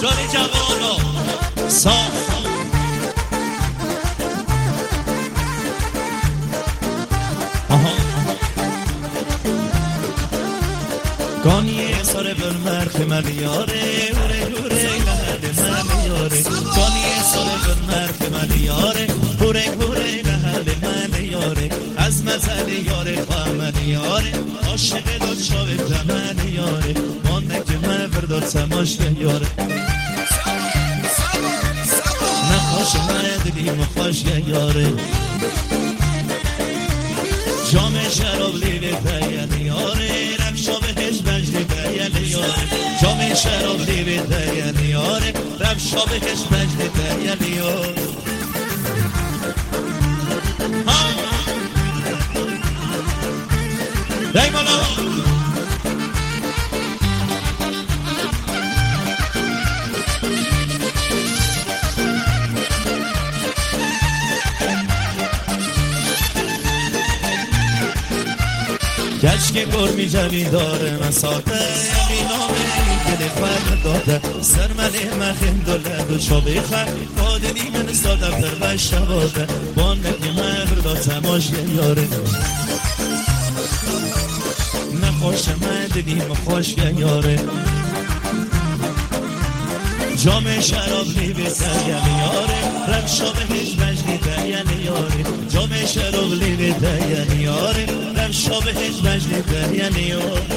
جانی جوانا صاف گانیه ساره بر مرخ ملیاره اوره اوره لحد ملیاره گانیه ساره بر مرخ ملیاره اوره اوره لحد ملیاره از مزل یاره خواهملیاره عاشق داد شاوه ملیاره مانده مفرداد سماش یاره نخواش مردیم خوش یاره جام شراب لیوه بیانیاره رفشا بهش مجلی بیانیاره جام شراب لیوه بیانیاره رفشا بهش مجلی بیانیاره دیمالا گشک گرمی جوی داره مساته بینامه گلی فرد داده سرمنه مخیم دولد و شابه خر قادنی من استادم در بشته باده بانکی مهر دا تماش یاره نخوش مدنیم خوش یاره جام شراب لیبی سرگم یاره رمشا بهش مجلی دین یاره جام شراب لیبی دین یاره رمشا بهش مجلی دین یاره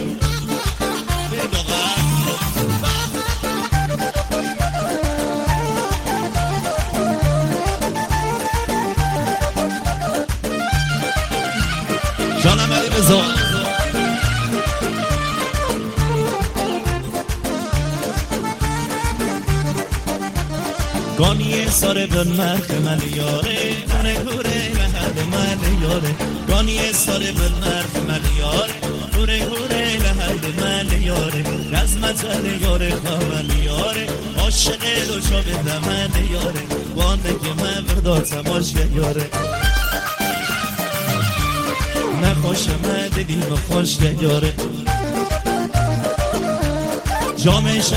جانم علی بزار گانیه ساره بر مرخ ملیاره اوره اوره لحد ملیاره گانیه ساره بر مرخ ملیاره اوره اوره لحد ملیاره رزمت یاره خواهملیاره عاشق دو شابه ملیاره باندگی مفرداد تماش یاره نخوش مدلیم خوش یاره جام